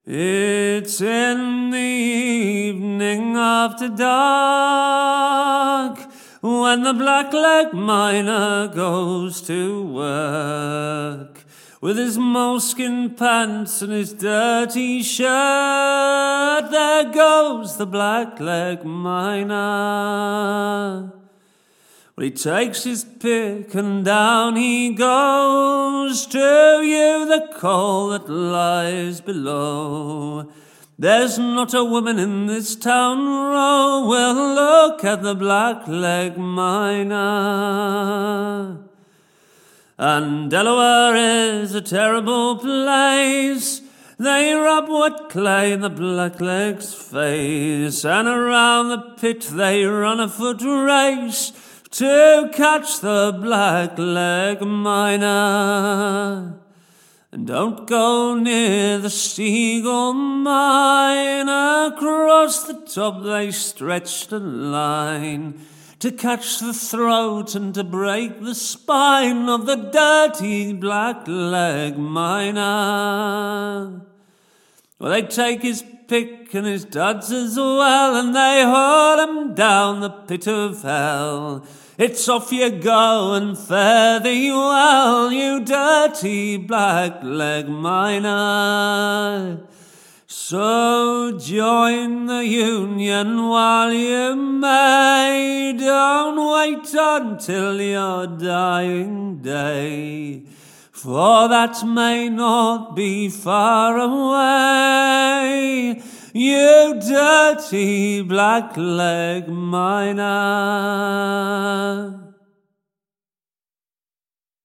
It's in the evening after dark, when the blackleg miner goes to work, with his moleskin pants and his dirty shirt. There goes the blackleg miner. Well, he takes his pick and down he goes to view the coal that lies below. There's not a woman in this town row will look at the blackleg miner. And Delaware is a terrible place. They rub wet clay in the blackleg's face, and around the pit they run a foot race to catch the blackleg miner. And don't go near the Seagull mine. Across the top they stretched a line to catch the throat and to break the spine of the dirty blackleg miner. Well, they take his pick and his duds as well, and they haul him down the pit of hell. It's off you go and fare thee well, you dirty blackleg miner. So join the union while you may. Don't wait until your dying day, for that may not be far away, you dirty blackleg miner.